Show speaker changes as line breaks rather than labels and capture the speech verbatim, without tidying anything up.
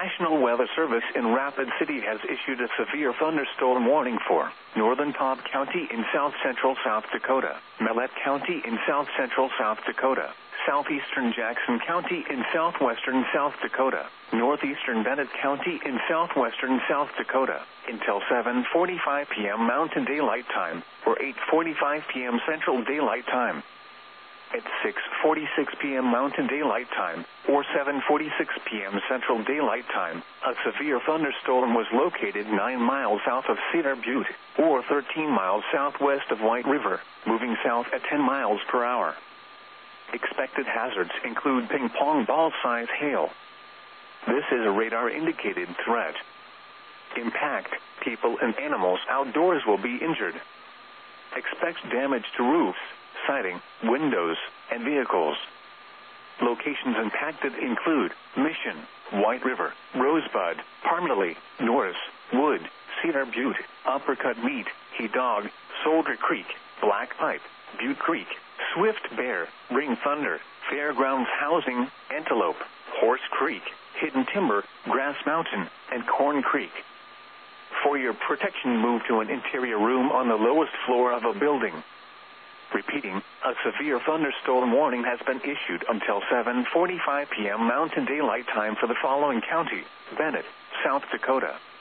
National Weather Service in Rapid City has issued a severe thunderstorm warning for northern Cobb County in south-central South Dakota, Mellette County in south-central South Dakota, southeastern Jackson County in southwestern South Dakota, northeastern Bennett County in southwestern South Dakota, until seven forty-five p.m. Mountain Daylight Time, or eight forty-five p.m. Central Daylight Time. At six forty-six p.m. Mountain Daylight Time, or seven forty-six p.m. Central Daylight Time, a severe thunderstorm was located nine miles south of Cedar Butte, or thirteen miles southwest of White River, moving south at ten miles per hour. Expected hazards include ping-pong ball-size hail. This is a radar-indicated threat. Impact, people and animals outdoors will be injured. Expect damage to roofs, siding, windows, and vehicles. Locations impacted include Mission, White River, Rosebud, Parmley, Norris, Wood, Cedar Butte, Uppercut Meat, He Dog, Soldier Creek, Black Pipe, Butte Creek, Swift Bear, Ring Thunder, Fairgrounds Housing, Antelope, Horse Creek, Hidden Timber, Grass Mountain, and Corn Creek. For your protection, move to an interior room on the lowest floor of a building. Repeating, a severe thunderstorm warning has been issued until seven forty-five p.m. Mountain Daylight Time for the following county: Bennett, South Dakota,